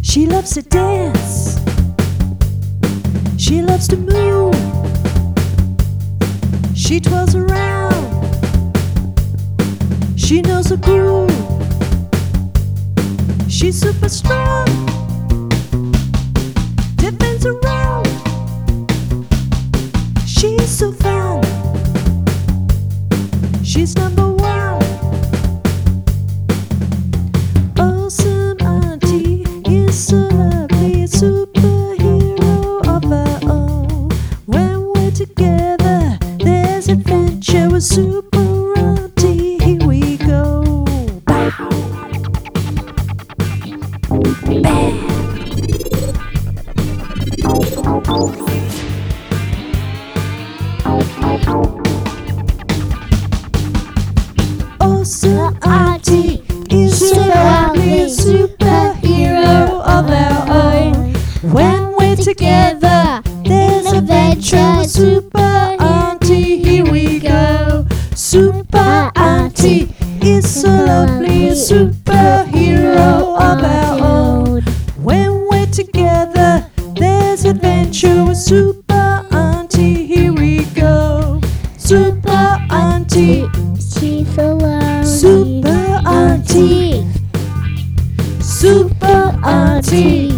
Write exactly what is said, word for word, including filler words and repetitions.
She loves to dance. She loves to move. She twirls around. She knows the groove. She's super strong. Defends around. She's so fun. She's number one. Awesome auntie is a lovely superhero of our own. When we're together, there's adventure with super auntie. Here we go. Bow. Bam. Awesome auntie is a lovely superhero of our own. When we're together, there's adventure with super auntie. Here we go. Super auntie is a lovely superhero of our own. When we're together, there's adventure with super auntie. Here we go. Super auntie. She's so lovely. Super auntie. Super auntie.